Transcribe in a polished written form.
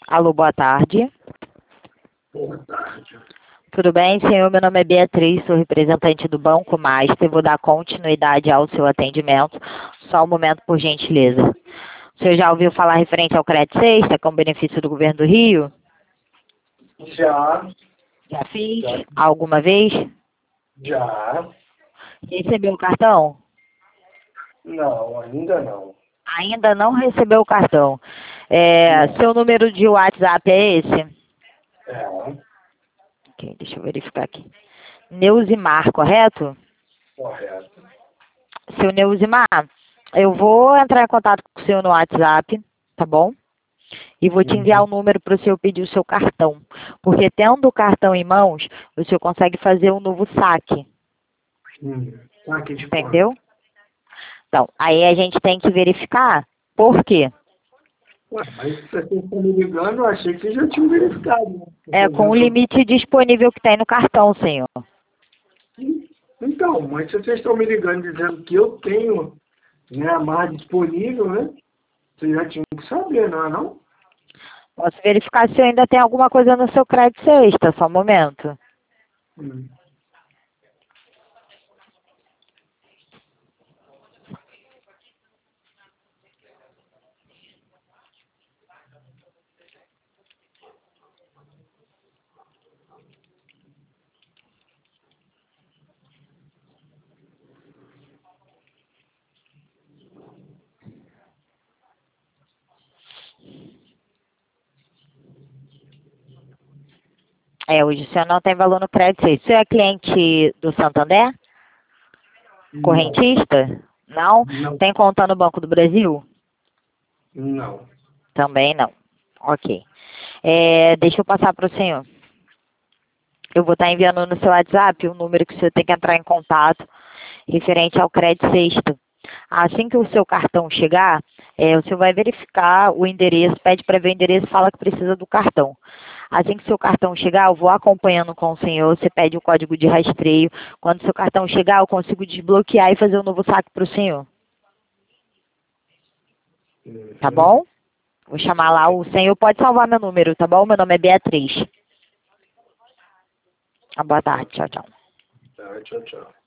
Alô, boa tarde. Boa tarde. Tudo bem, senhor? Meu nome é Beatriz, sou representante do Banco Master. Vou dar continuidade ao seu atendimento. Só um momento, por gentileza. O senhor já ouviu falar referente ao Crédito Sexta, com benefício do Governo do Rio? Já. Já fiz? Já. Alguma vez? Já. Recebeu o cartão? Não, ainda não. Ainda não recebeu o cartão. Não. Seu número de WhatsApp é esse? É. Ok, deixa eu verificar aqui. Neusimar, correto? Correto. Seu Neusimar, eu vou entrar em contato com o senhor no WhatsApp, tá bom? E vou te enviar o número para o senhor pedir o seu cartão. Porque tendo o cartão em mãos, o senhor consegue fazer um novo saque. Saque de Entendeu? quanto? Então, aí a gente tem que verificar por quê. Ué, mas se vocês estão me ligando, eu achei que vocês já tinham verificado, né? É com o limite disponível que tem no cartão, senhor. Então, mas se vocês estão me ligando dizendo que eu tenho, né, a mais disponível, né? Vocês já tinham que saber, não é não? Posso verificar se ainda tem alguma coisa no seu crédito sexta, só um momento. Hum. Hoje o senhor não tem valor no crédito sexta. O senhor é cliente do Santander? Não. Correntista? Não? Não. Tem conta no Banco do Brasil? Não. Também não. Ok. Deixa eu passar para o senhor. Eu vou estar enviando no seu WhatsApp o número que o senhor tem que entrar em contato referente ao crédito sexta. Assim que o seu cartão chegar, o senhor vai verificar o endereço, pede para ver o endereço e fala que precisa do cartão. Assim que o seu cartão chegar, eu vou acompanhando com o senhor, você pede o código de rastreio. Quando o seu cartão chegar, eu consigo desbloquear e fazer um novo saque para o senhor. Tá bom? Vou chamar lá o senhor, pode salvar meu número, tá bom? Meu nome é Beatriz. Boa tarde, tchau, tchau. Tá, tchau, tchau.